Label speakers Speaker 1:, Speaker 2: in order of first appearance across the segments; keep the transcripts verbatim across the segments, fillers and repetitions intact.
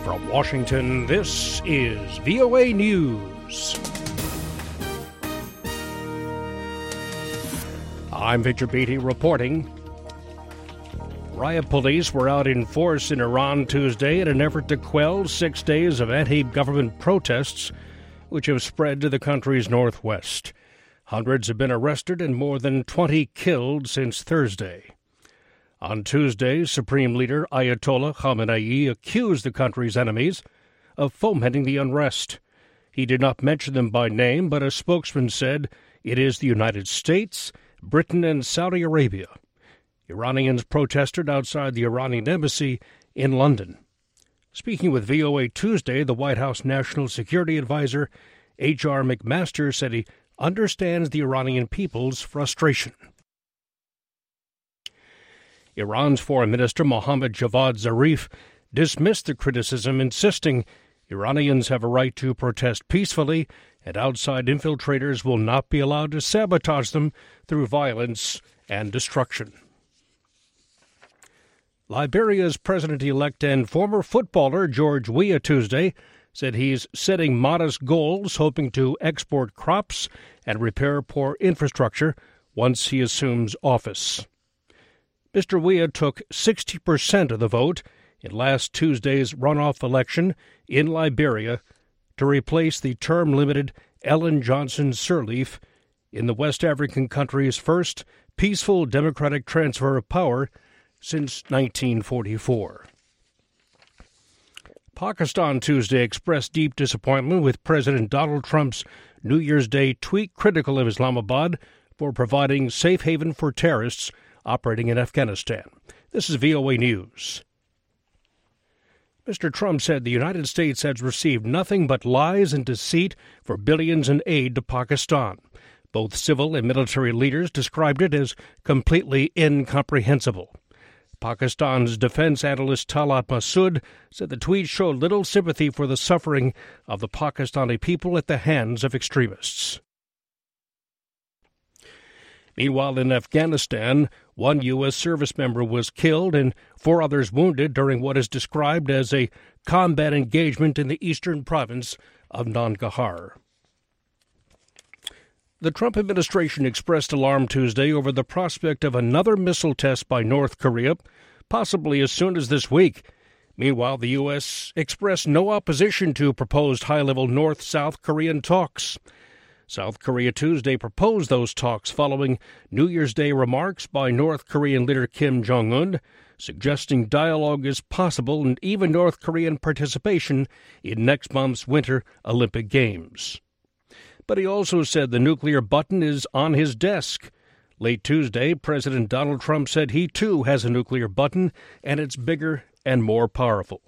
Speaker 1: From Washington, this is V O A News. I'm Victor Beatty reporting. Riot police were out in force in Iran Tuesday in an effort to quell six days of anti-government protests, which have spread to the country's northwest. Hundreds have been arrested and more than twenty killed since Thursday. On Tuesday, Supreme Leader Ayatollah Khamenei accused the country's enemies of fomenting the unrest. He did not mention them by name, but a spokesman said it is the United States, Britain, and Saudi Arabia. Iranians protested outside the Iranian embassy in London. Speaking with V O A Tuesday, the White House National Security Advisor H R McMaster said he understands the Iranian people's frustration. Iran's Foreign Minister Mohammad Javad Zarif dismissed the criticism, insisting Iranians have a right to protest peacefully and outside infiltrators will not be allowed to sabotage them through violence and destruction. Liberia's president-elect and former footballer George Weah Tuesday said he's setting modest goals, hoping to export crops and repair poor infrastructure once he assumes office. Mister Weah took sixty percent of the vote in last Tuesday's runoff election in Liberia to replace the term-limited Ellen Johnson Sirleaf in the West African country's first peaceful democratic transfer of power since nineteen forty-four. Pakistan Tuesday expressed deep disappointment with President Donald Trump's New Year's Day tweet critical of Islamabad for providing safe haven for terrorists operating in Afghanistan. This is V O A News. Mister Trump said the United States has received nothing but lies and deceit for billions in aid to Pakistan. Both civil and military leaders described it as completely incomprehensible. Pakistan's defense analyst Talat Massoud said the tweet showed little sympathy for the suffering of the Pakistani people at the hands of extremists. Meanwhile, in Afghanistan, one U S service member was killed and four others wounded during what is described as a combat engagement in the eastern province of Nangarhar. The Trump administration expressed alarm Tuesday over the prospect of another missile test by North Korea, possibly as soon as this week. Meanwhile, the U S expressed no opposition to proposed high-level North-South Korean talks. South Korea Tuesday proposed those talks following New Year's Day remarks by North Korean leader Kim Jong-un, suggesting dialogue is possible and even North Korean participation in next month's Winter Olympic Games. But he also said the nuclear button is on his desk. Late Tuesday, President Donald Trump said he too has a nuclear button, and it's bigger and more powerful.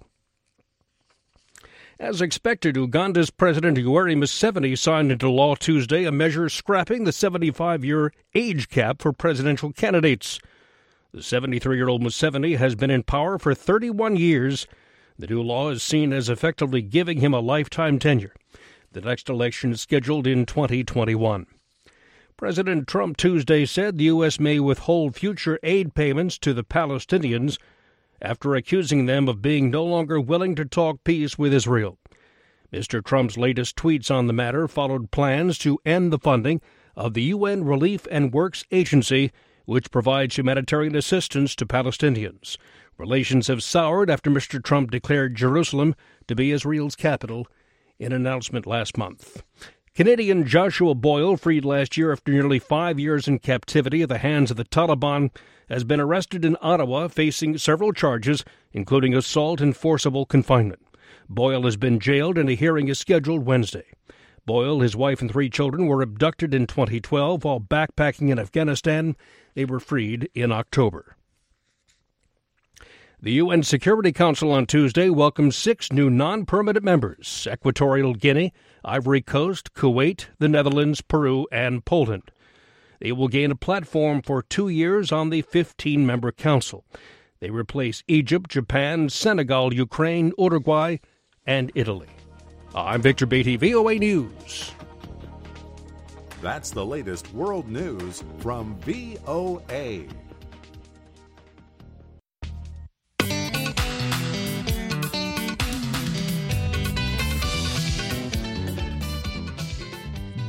Speaker 1: As expected, Uganda's President Yoweri Museveni signed into law Tuesday a measure scrapping the seventy-five-year age cap for presidential candidates. The seventy-three-year-old Museveni has been in power for thirty-one years. The new law is seen as effectively giving him a lifetime tenure. The next election is scheduled in twenty twenty-one. President Trump Tuesday said the U S may withhold future aid payments to the Palestinians after accusing them of being no longer willing to talk peace with Israel. Mister Trump's latest tweets on the matter followed plans to end the funding of the U N Relief and Works Agency, which provides humanitarian assistance to Palestinians. Relations have soured after Mister Trump declared Jerusalem to be Israel's capital in an announcement last month. Canadian Joshua Boyle, freed last year after nearly five years in captivity at the hands of the Taliban, has been arrested in Ottawa facing several charges, including assault and forcible confinement. Boyle has been jailed and a hearing is scheduled Wednesday. Boyle, his wife and three children were abducted in twenty twelve while backpacking in Afghanistan. They were freed in October. The U N Security Council on Tuesday welcomed six new non-permanent members: Equatorial Guinea, Ivory Coast, Kuwait, the Netherlands, Peru, and Poland. They will gain a platform for two years on the fifteen-member council. They replace Egypt, Japan, Senegal, Ukraine, Uruguay, and Italy. I'm Victor Beatty, V O A News.
Speaker 2: That's the latest world news from V O A.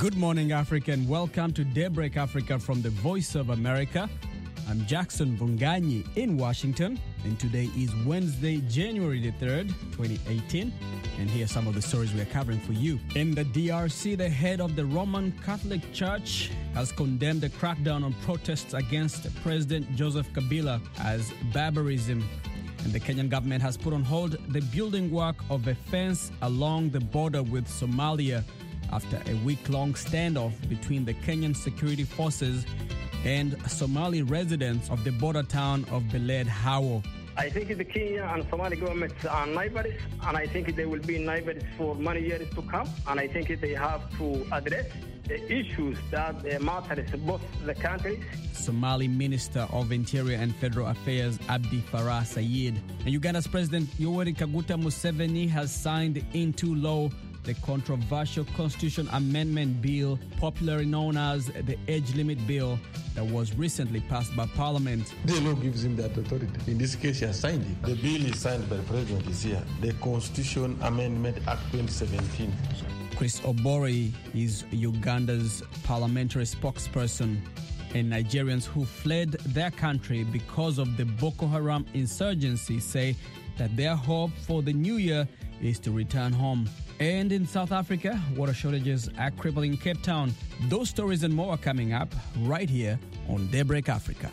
Speaker 3: Good morning, Africa, and welcome to Daybreak Africa from the Voice of America. I'm Jackson Vunganyi in Washington, and today is Wednesday, January the third, twenty eighteen, and here are some of the stories we are covering for you. In the D R C, the head of the Roman Catholic Church has condemned the crackdown on protests against President Joseph Kabila as barbarism. And the Kenyan government has put on hold the building work of a fence along the border with Somalia after a week-long standoff between the Kenyan security forces and Somali residents of the border town of Beled Hawo.
Speaker 4: I think the Kenya and Somali governments are neighbors, and I think they will be neighbors for many years to come, and I think they have to address the issues that matter both the countries.
Speaker 3: Somali Minister of Interior and Federal Affairs Abdi Farah Sayed. And Uganda's President Yoweri Kaguta Museveni has signed into law the controversial Constitution Amendment Bill, popularly known as the Age Limit Bill, that was recently passed by Parliament.
Speaker 5: The law gives him that authority. In this case, he has signed it. The bill is signed by the President this year, the Constitution Amendment Act twenty seventeen.
Speaker 3: Chris Obore is Uganda's parliamentary spokesperson, and Nigerians who fled their country because of the Boko Haram insurgency say that their hope for the new year is to return home. And in South Africa, water shortages are crippling Cape Town. Those stories and more are coming up right here on Daybreak Africa.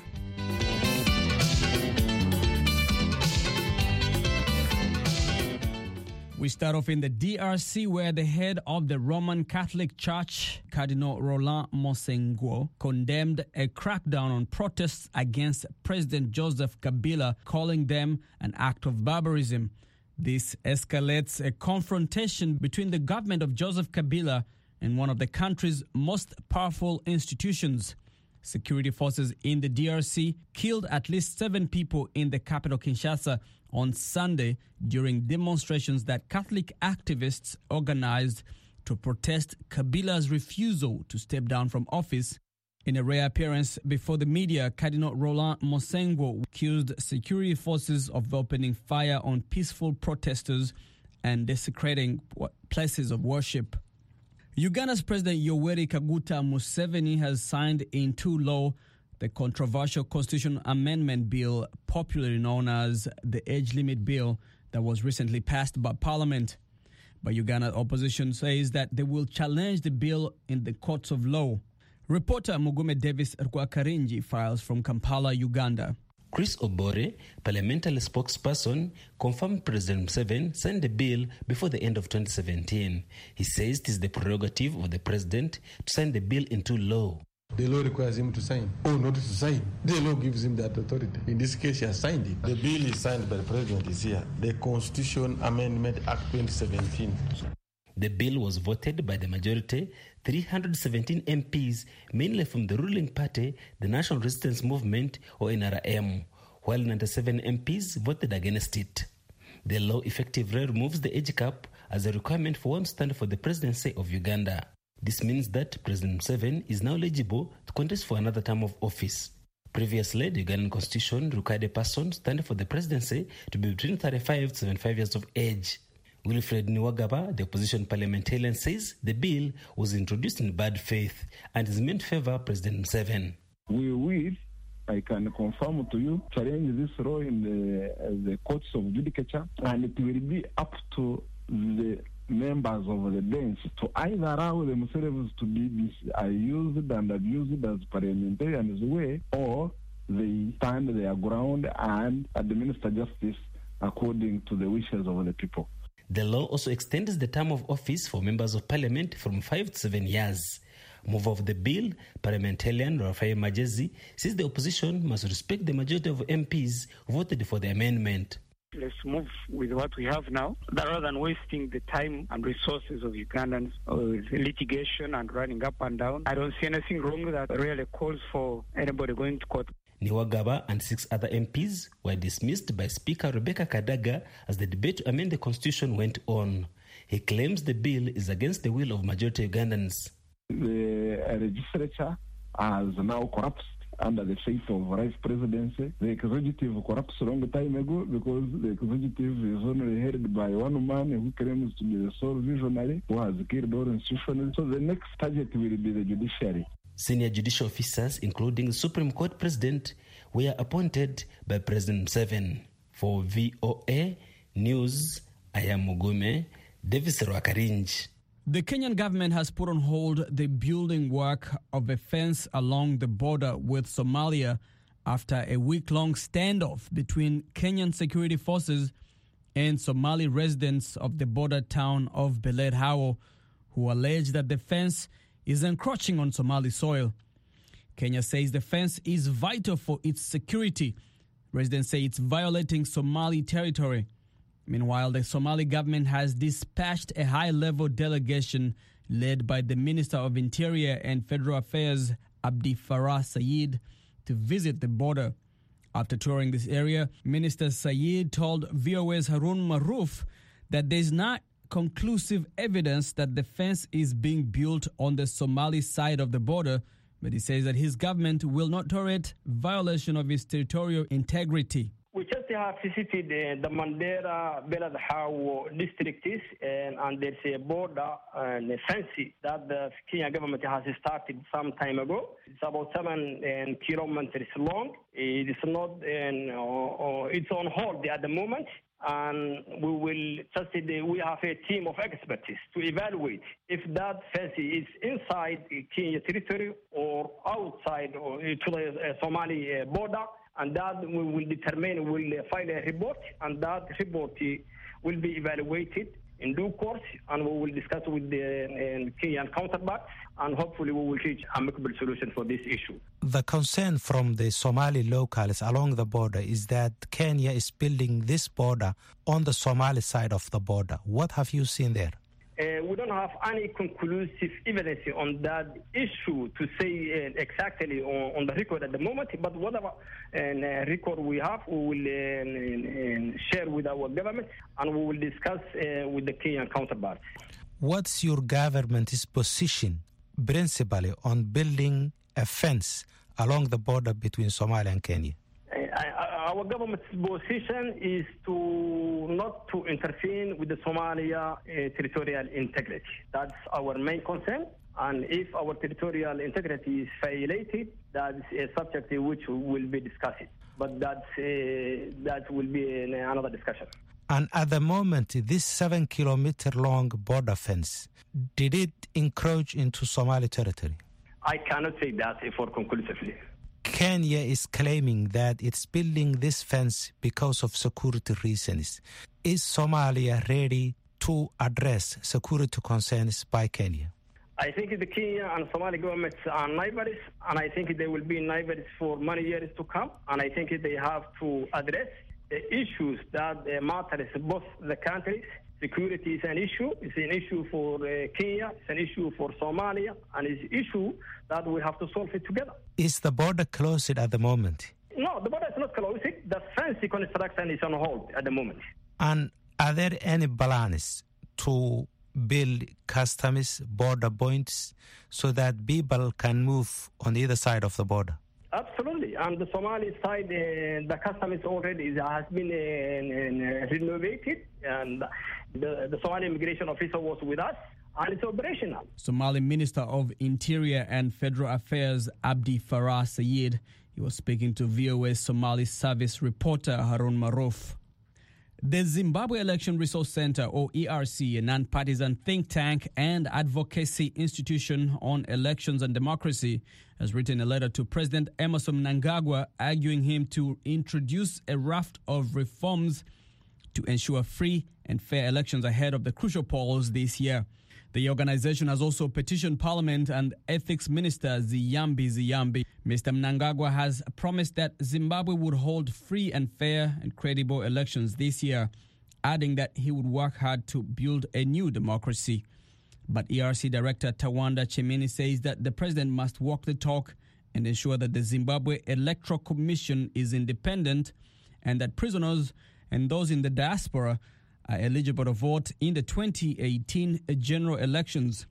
Speaker 3: We start off in the D R C, where the head of the Roman Catholic Church, Cardinal Roland Monsengwo, condemned a crackdown on protests against President Joseph Kabila, calling them an act of barbarism. This escalates a confrontation between the government of Joseph Kabila and one of the country's most powerful institutions. Security forces in the D R C killed at least seven people in the capital Kinshasa on Sunday during demonstrations that Catholic activists organized to protest Kabila's refusal to step down from office. In a rare appearance before the media, Cardinal Roland Monsengwo accused security forces of opening fire on peaceful protesters and desecrating places of worship. Uganda's President Yoweri Kaguta Museveni has signed into law the controversial Constitution Amendment Bill, popularly known as the Age Limit Bill, that was recently passed by Parliament. But Uganda opposition says that they will challenge the bill in the courts of law. Reporter Mugume Davis Rwakarinji files from Kampala, Uganda.
Speaker 6: Chris Obore, parliamentary spokesperson, confirmed President Museveni signed the bill before the end of twenty seventeen. He says it is the prerogative of the president to sign the bill into law.
Speaker 5: The law requires him to sign or not to sign. The law gives him that authority. In this case, he has signed it. The bill is signed by the president this year, the Constitution Amendment Act twenty seventeen.
Speaker 6: The bill was voted by the majority, three hundred seventeen M Ps, mainly from the ruling party, the National Resistance Movement, or N R M, while ninety-seven M Ps voted against it. The law effectively removes the age cap as a requirement for one to stand for the presidency of Uganda. This means that President Museveni is now eligible to contest for another term of office. Previously, the Ugandan constitution required a person standing for the presidency to be between thirty-five to seventy-five years of age. Wilfred Niwagaba, the opposition parliamentarian, says the bill was introduced in bad faith and is meant to favor President Museveni.
Speaker 7: We will, I can confirm to you, challenge this law in the, uh, the courts of judicature, and it will be up to the members of the bench to either allow themselves to be used and abused as parliamentarians way, or they stand their ground and administer justice according to the wishes of the people.
Speaker 6: The law also extends the term of office for members of parliament from five to seven years. Mover of the bill, parliamentarian Raphael Majezi, says the opposition must respect the majority of M Ps who voted for the amendment.
Speaker 4: Let's move with what we have now, rather than wasting the time and resources of Ugandans with litigation and running up and down. I don't see anything wrong that really calls for anybody going to court.
Speaker 6: Niwagaba and six other M Ps were dismissed by Speaker Rebecca Kadaga as the debate to amend the constitution went on. He claims the bill is against the will of majority Ugandans.
Speaker 7: The legislature has now collapsed, under the faith of vice presidency. The executive collapsed a long time ago because the executive is only headed by one man who claims to be the sole visionary who has killed all institutions. So the next target will be the judiciary.
Speaker 6: Senior judicial officers, including the Supreme Court President, were appointed by President Museveni. For V O A News, I am Mugume, Davis Rwakarinj.
Speaker 3: The Kenyan government has put on hold the building work of a fence along the border with Somalia after a week-long standoff between Kenyan security forces and Somali residents of the border town of Beled Hawo, who allege that the fence is encroaching on Somali soil. Kenya says the fence is vital for its security. Residents say it's violating Somali territory. Meanwhile, the Somali government has dispatched a high-level delegation led by the Minister of Interior and Federal Affairs, Abdi Farah Sayed, to visit the border. After touring this area, Minister Sayed told V O A's Harun Maruf that there's not conclusive evidence that the fence is being built on the Somali side of the border, but he says that his government will not tolerate violation of its territorial integrity.
Speaker 8: We just have visited uh, the Mandera Beled Hawo districts, and, and there's a border and a fence that the Kenya government has started some time ago. It's about seven um, kilometers long. It is not, um, or, or it's on hold at the moment, and we will just we have a team of experts to evaluate if that fence is inside Kenya territory or outside or to the uh, Somali uh, border. And that we will determine, we will file a report, and that report will be evaluated in due course, and we will discuss with the uh, Kenyan counterparts, and hopefully we will reach an amicable solution for this issue.
Speaker 9: The concern from the Somali locals along the border is that Kenya is building this border on the Somali side of the border. What have you seen there?
Speaker 8: Uh, we don't have any conclusive evidence on that issue to say uh, exactly on, on the record at the moment, but whatever uh, record we have, we will uh, uh, share with our government, and we will discuss uh, with the Kenyan counterparts.
Speaker 9: What's your government's position principally on building a fence along the border between Somalia and Kenya?
Speaker 8: Our government's position is to not to interfere with the Somalia uh, territorial integrity. That's our main concern. And if our territorial integrity is violated, that is a subject which will be discussed. But that's, uh, that will be another discussion.
Speaker 9: And at the moment, this seven kilometer long border fence, did it encroach into Somali territory?
Speaker 8: I cannot say that for conclusively.
Speaker 9: Kenya is claiming that it's building this fence because of security reasons. Is Somalia ready to address security concerns by Kenya?
Speaker 8: I think the Kenya and Somali governments are neighbors, and I think they will be neighbors for many years to come, and I think they have to address the issues that matter both the countries. Security is an issue. It's an issue for uh, Kenya. It's an issue for Somalia. And it's an issue that we have to solve it together.
Speaker 9: Is the border closed at the moment?
Speaker 8: No, the border is not closed. The fence construction is on hold at the moment.
Speaker 9: And are there any plans to build customs border points so that people can move on either side of the border?
Speaker 8: Absolutely. On the Somali side, uh, the customs already has been uh, uh, renovated, and the, the Somali immigration officer was with us, and it's operational.
Speaker 3: Somali Minister of Interior and Federal Affairs, Abdi Farah Sayed, he was speaking to V O A's Somali service reporter Harun Maruf. The Zimbabwe Election Resource Center, or E R C, a non-partisan think tank and advocacy institution on elections and democracy, has written a letter to President Emmerson Mnangagwa arguing him to introduce a raft of reforms to ensure free and fair elections ahead of the crucial polls this year. The organization has also petitioned Parliament and Ethics Minister Ziyambi Ziyambi. Mister Mnangagwa has promised that Zimbabwe would hold free and fair and credible elections this year, adding that he would work hard to build a new democracy. But E R C Director Tawanda Chemini says that the president must walk the talk and ensure that the Zimbabwe Electoral Commission is independent and that prisoners and those in the diaspora are eligible to vote in the twenty eighteen general elections.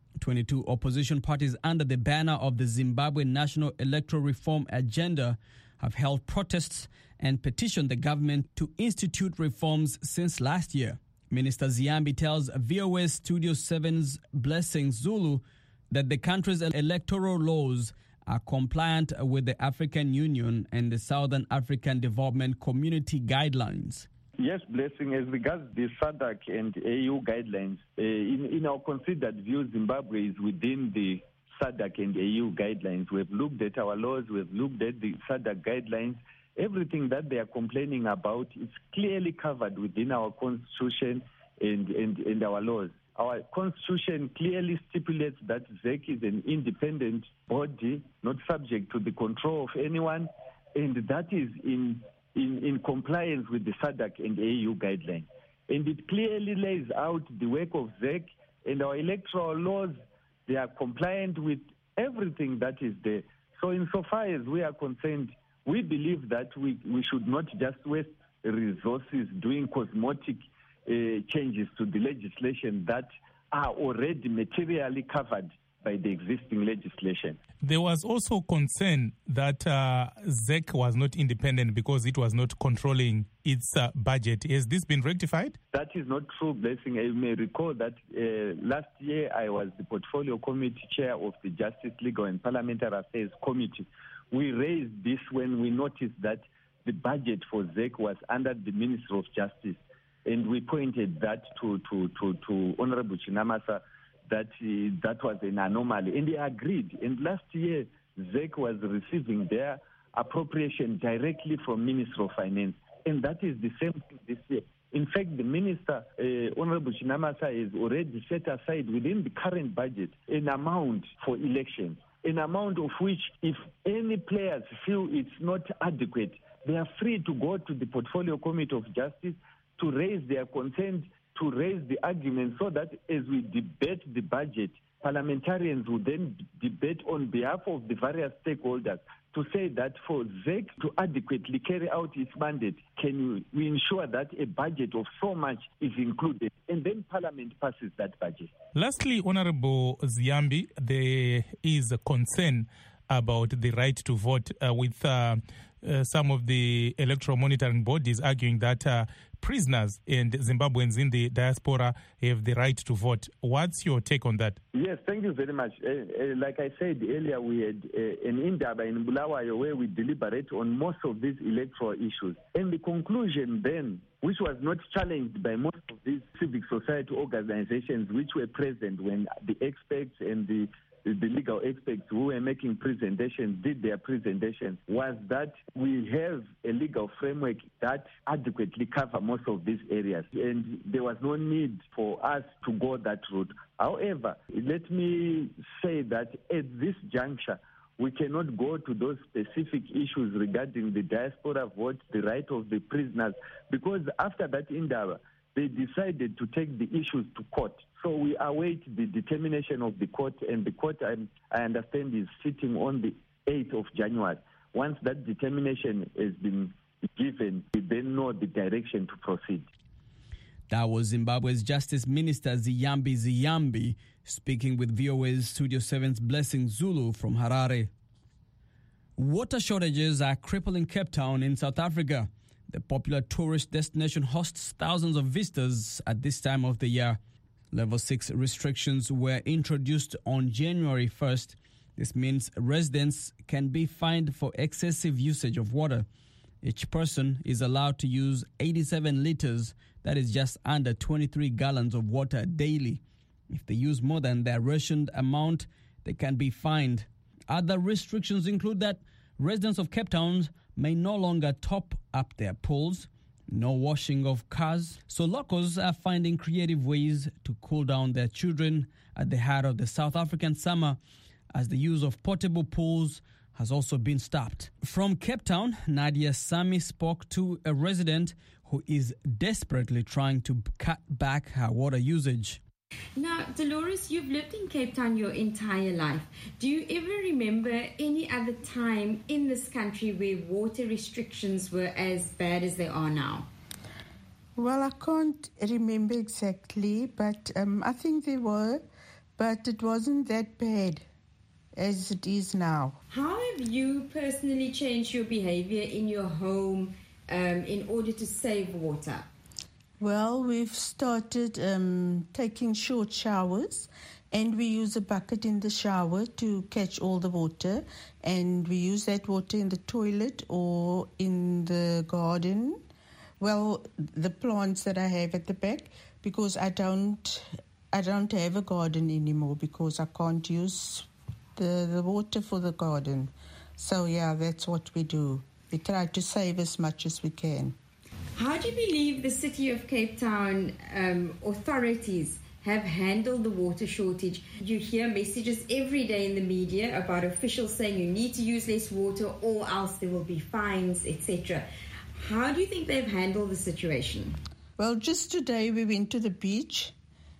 Speaker 3: twenty-two opposition parties under the banner of the Zimbabwe National Electoral Reform Agenda have held protests and petitioned the government to institute reforms since last year. Minister Ziyambi tells V O S Studio seven's Blessing Zulu that the country's electoral laws are compliant with the African Union and the Southern African Development Community guidelines.
Speaker 7: Yes, Blessing, as regards the S A D C and A U guidelines, uh, in, in our considered view, Zimbabwe is within the S A D C and A U guidelines. We've looked at our laws, we've looked at the S A D C guidelines. Everything that they are complaining about is clearly covered within our constitution and, and, and our laws. Our constitution clearly stipulates that Z E C is an independent body, not subject to the control of anyone, and that is in, in, in compliance with the S A D C and A U guidelines. And it clearly lays out the work of Z E C, and our electoral laws, they are compliant with everything that is there. So insofar as we are concerned, we believe that we, we should not just waste resources doing cosmetic uh, changes to the legislation that are already materially covered by the existing legislation.
Speaker 10: There was also concern that uh, Z E C was not independent because it was not controlling its uh, budget. Has this been rectified? That
Speaker 7: is not true, Blessing. You may recall that uh, last year I was the Portfolio Committee Chair of the Justice, Legal and Parliamentary Affairs Committee. We raised this when we noticed that the budget for Z E C was under the Ministry of Justice, and we pointed that to, to, to, to Honorable Chinamasa that uh, that was an anomaly, and he agreed. And last year, Z E C was receiving their appropriation directly from Ministry of Finance, and that is the same thing this year. In fact, the Minister, uh, Honorable Chinamasa, has already set aside within the current budget an amount for elections, an amount of which, if any players feel it's not adequate, they are free to go to the Portfolio Committee of Justice to raise their concerns, to raise the argument, so that as we debate the budget, parliamentarians will then debate on behalf of the various stakeholders to say that for Z E C to adequately carry out its mandate, can we ensure that a budget of so much is included, and then Parliament passes that budget.
Speaker 10: Lastly, Honorable Ziyambi, there is a concern about the right to vote uh, with uh, uh, some of the electoral monitoring bodies arguing that uh, prisoners and Zimbabweans in the diaspora have the right to vote. What's your take on that?
Speaker 7: Yes, thank you very much. Uh, uh, like I said earlier, we had uh, an Indaba in Bulawayo where we deliberate on most of these electoral issues. And the conclusion then, which was not challenged by most of these civic society organizations which were present when the experts and the the legal experts who were making presentations did their presentations, was that we have a legal framework that adequately covers most of these areas, and there was no need for us to go that route. However, let me say that at this juncture, we cannot go to those specific issues regarding the diaspora vote, the right of the prisoners, because after that Indaba, they decided to take the issues to court. So we await the determination of the court, and the court, I, I understand, is sitting on the eighth of January. Once that determination has been given, we then know the direction to proceed.
Speaker 3: That was Zimbabwe's Justice Minister Ziyambi Ziyambi speaking with V O A's Studio seven's Blessing Zulu from Harare. Water shortages are crippling Cape Town in South Africa. The popular tourist destination hosts thousands of visitors at this time of the year. Level six restrictions were introduced on January first. This means residents can be fined for excessive usage of water. Each person is allowed to use eighty-seven liters, that is just under twenty-three gallons of water daily. If they use more than their rationed amount, they can be fined. Other restrictions include that residents of Cape Town may no longer top up their pools, no washing of cars. So locals are finding creative ways to cool down their children at the heart of the South African summer, as the use of portable pools has also been stopped. From Cape Town, Nadia Sami spoke to a resident who is desperately trying to cut back her water usage.
Speaker 11: Now, Dolores, you've lived in Cape Town your entire life. Do you ever remember any other time in this country where water restrictions were as bad as they are now?
Speaker 12: Well, I can't remember exactly, but um, I think there were. but it wasn't that bad as it is now.
Speaker 11: How have you personally changed your behavior in your home um, in order to save water?
Speaker 12: Well, we've started um, taking short showers, and we use a bucket in the shower to catch all the water, and we use that water in the toilet or in the garden. Well, the plants that I have at the back, because I don't, I don't have a garden anymore because I can't use the, the water for the garden. So yeah, that's what we do. We try to save as much as we can.
Speaker 11: How do you believe the City of Cape Town um, authorities have handled the water shortage? You hear messages every day in the media about officials saying you need to use less water or else there will be fines, et cetera. How do you think they've handled the situation?
Speaker 12: Well, just today we went to the beach,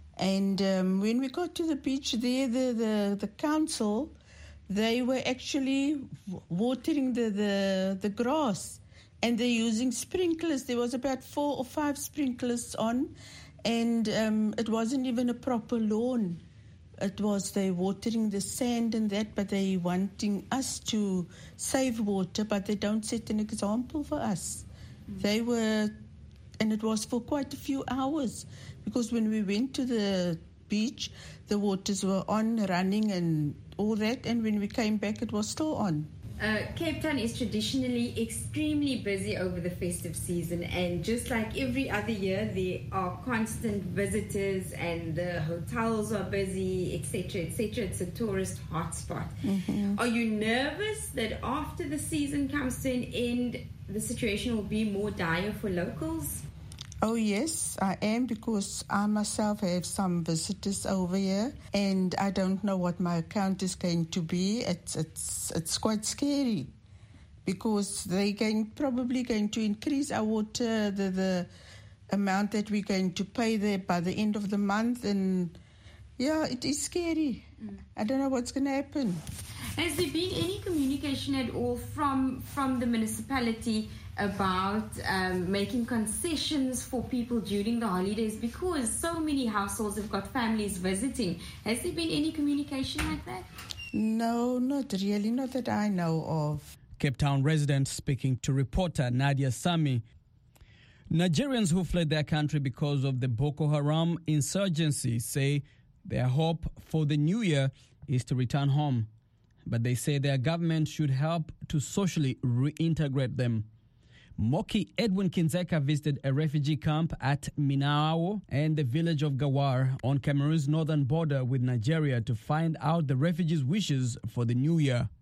Speaker 12: and um, when we got to the beach there, the, the, the council, they were actually watering the, the, the grass, and they're using sprinklers. There was about four or five sprinklers on, and um, it wasn't even a proper lawn. It was they watering the sand and that, but they wanting us to save water, but they don't set an example for us. Mm. They were, and it was for quite a few hours, because when we went to the beach, the waters were on, running and all that, and when we came back, it was still on.
Speaker 11: Uh, Cape Town is traditionally extremely busy over the festive season, and just like every other year, there are constant visitors and the hotels are busy, et cetera, et cetera. It's a tourist hotspot. Mm-hmm. Are you nervous that after the season comes to an end, the situation will be more dire for locals?
Speaker 12: Oh, yes, I am, because I myself have some visitors over here, and I don't know what my account is going to be. It's it's it's quite scary, because they're going, probably going to increase our water, the, the amount that we're going to pay there by the end of the month, and yeah, it is scary. Mm. I don't know what's going to happen.
Speaker 11: Has there been any communication at all from from the municipality about um, making concessions for people during the holidays, because so many households have got families visiting? Has there been any communication like that?
Speaker 12: No, not really, not that I know of.
Speaker 3: Cape Town resident speaking to reporter Nadia Sami. Nigerians who fled their country because of the Boko Haram insurgency say their hope for the new year is to return home, but they say their government should help to socially reintegrate them. Moki Edwin Kinzeka visited a refugee camp at Minao and the village of Gawar on Cameroon's northern border with Nigeria to find out the refugees' wishes for the new year.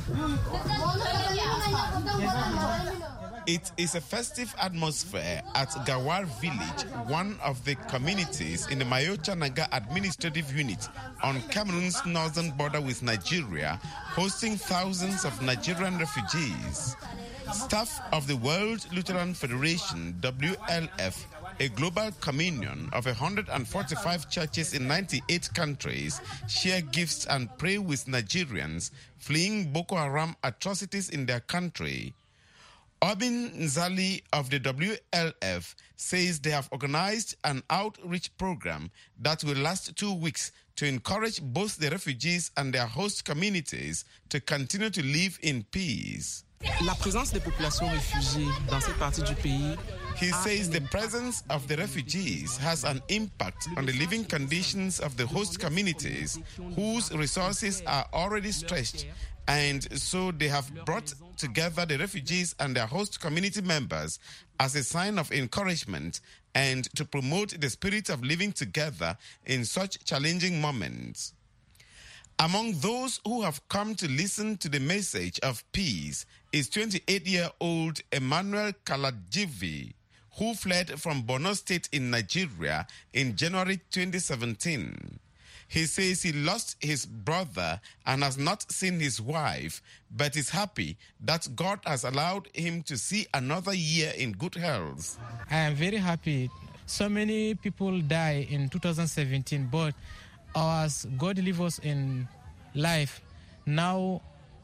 Speaker 13: It is a festive atmosphere at Gawar village, one of the communities in the Mayocha Naga administrative unit on Cameroon's northern border with Nigeria, hosting thousands of Nigerian refugees. Staff of the World Lutheran Federation, W L F, a global communion of one hundred forty-five churches in ninety-eight countries, share gifts and pray with Nigerians fleeing Boko Haram atrocities in their country. Obin Nzali of the W L F says they have organized an outreach program that will last two weeks to encourage both the refugees and their host communities to continue to live in peace.
Speaker 14: La présence des populations réfugiées dans cette partie du pays.
Speaker 13: He says the presence of the refugees has an impact on the living conditions of the host communities, whose resources are already stretched, and so they have brought together the refugees and their host community members as a sign of encouragement and to promote the spirit of living together in such challenging moments. Among those who have come to listen to the message of peace is twenty-eight-year-old Emmanuel Kalajivi, who fled from Borno State in Nigeria in January twenty seventeen. He says he lost his brother and has not seen his wife, but is happy that God has allowed him to see another year in good health.
Speaker 14: I am very happy. So many people died in two thousand seventeen, but as God leave us in life, now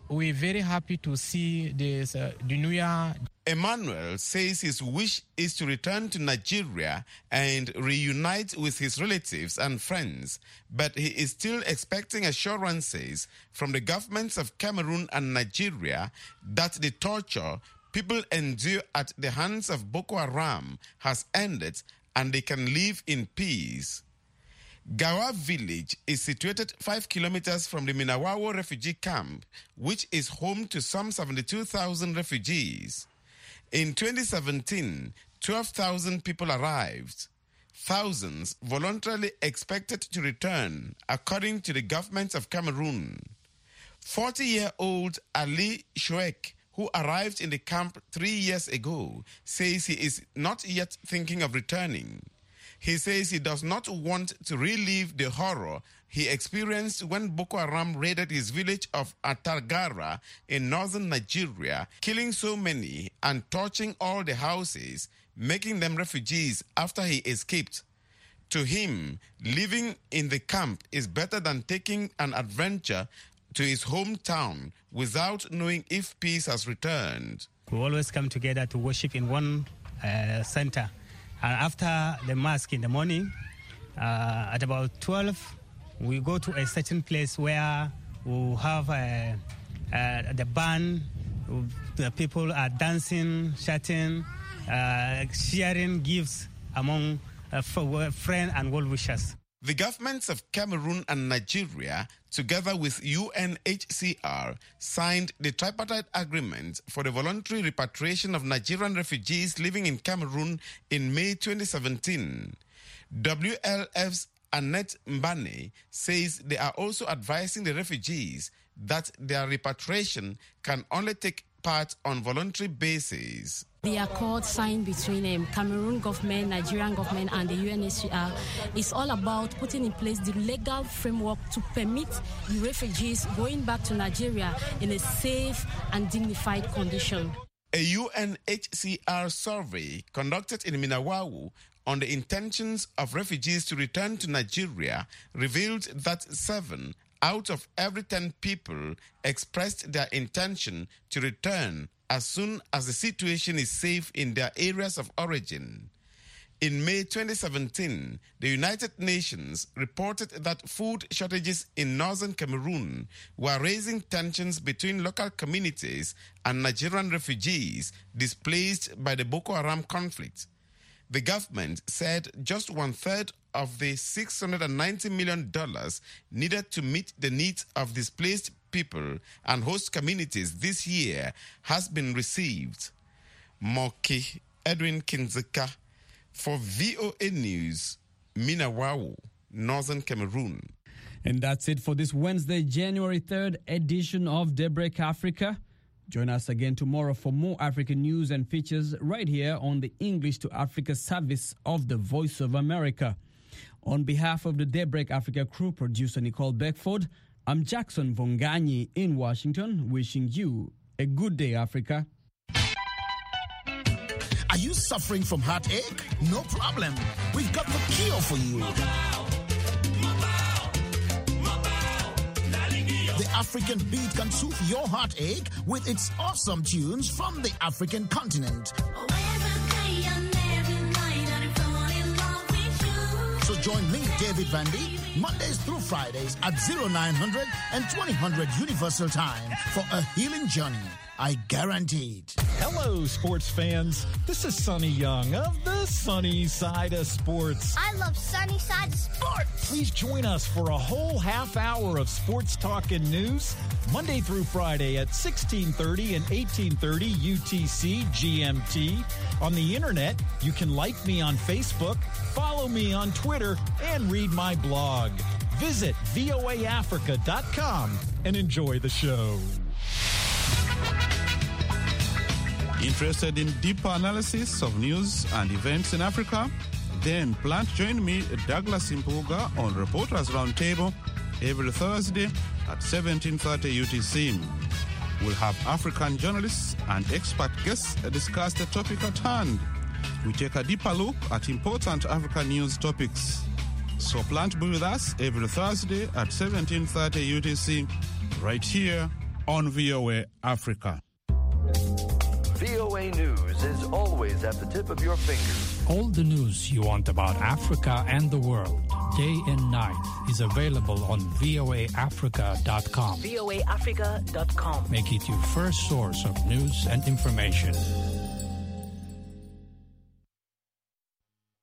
Speaker 14: we're very happy to see this, uh, the new year.
Speaker 13: Emmanuel says his wish is to return to Nigeria and reunite with his relatives and friends, but he is still expecting assurances from the governments of Cameroon and Nigeria that the torture people endure at the hands of Boko Haram has ended and they can live in peace. Gawa village is situated five kilometers from the Minawawo refugee camp, which is home to some seventy-two thousand refugees. In twenty seventeen, twelve thousand people arrived. Thousands voluntarily expected to return, according to the government of Cameroon. forty-year-old Ali Shoek, who arrived in the camp three years ago, says he is not yet thinking of returning. He says he does not want to relive the horror he experienced when Boko Haram raided his village of Atargara in northern Nigeria, killing so many and torching all the houses, making them refugees after he escaped. To him, living in the camp is better than taking an adventure to his hometown without knowing if peace has returned.
Speaker 15: We always come together to worship in one uh, center. And after the mosque in the morning, uh, at about twelve, we go to a certain place where we have uh, uh, the band, the people are dancing, shouting, uh, sharing gifts among uh, friends and well-wishers.
Speaker 13: The governments of Cameroon and Nigeria, together with U N H C R, signed the tripartite agreement for the voluntary repatriation of Nigerian refugees living in Cameroon in May twenty seventeen. W L F's Annette Mbane says they are also advising the refugees that their repatriation can only take part on voluntary basis.
Speaker 16: The accord signed between the um, Cameroon government, Nigerian government and the U N H C R is all about putting in place the legal framework to permit the refugees going back to Nigeria in a safe and dignified condition.
Speaker 13: A U N H C R survey conducted in Minawawo on the intentions of refugees to return to Nigeria revealed that seven out of every ten people expressed their intention to return as soon as the situation is safe in their areas of origin. In May twenty seventeen, the United Nations reported that food shortages in northern Cameroon were raising tensions between local communities and Nigerian refugees displaced by the Boko Haram conflict. The government said just one-third of the six hundred ninety million dollars needed to meet the needs of displaced people and host communities this year has been received. Moki Edwin Kinzeka for V O A News, Minawawo, Northern Cameroon.
Speaker 3: And that's it for this Wednesday, January third edition of Daybreak Africa. Join us again tomorrow for more African news and features right here on the English to Africa service of the Voice of America. On behalf of the Daybreak Africa crew, producer Nicole Beckford, I'm Jackson Vonganyi in Washington, wishing you a good day, Africa.
Speaker 17: Are you suffering from heartache? No problem. We've got the cure for you. The African Beat can soothe your heartache with its awesome tunes from the African continent. So join me, David Vandy, Mondays through Fridays at oh nine hundred and twenty hundred Universal Time for a healing journey. I guarantee it.
Speaker 18: Hello, sports fans. This is Sonny Young of the Sunny Side of Sports.
Speaker 19: I love Sunny Side of Sports.
Speaker 18: Please join us for a whole half hour of sports talk and news, Monday through Friday at sixteen thirty and eighteen thirty U T C G M T. On the internet, you can like me on Facebook, follow me on Twitter, and read my blog. Visit V O A Africa dot com and enjoy the show.
Speaker 20: Interested in deeper analysis of news and events in Africa? Then plan to join me, Douglas Impuga, on Reporters Roundtable every Thursday at seventeen thirty U T C. We'll have African journalists and expert guests discuss the topic at hand. We take a deeper look at important African news topics. So plan to be with us every Thursday at seventeen thirty U T C, right here on V O A Africa.
Speaker 21: V O A News is always at the tip of your fingers.
Speaker 22: All the news you want about Africa and the world, day and night, is available on V O A Africa dot com.
Speaker 23: V O A Africa dot com.
Speaker 22: Make it your first source of news and information.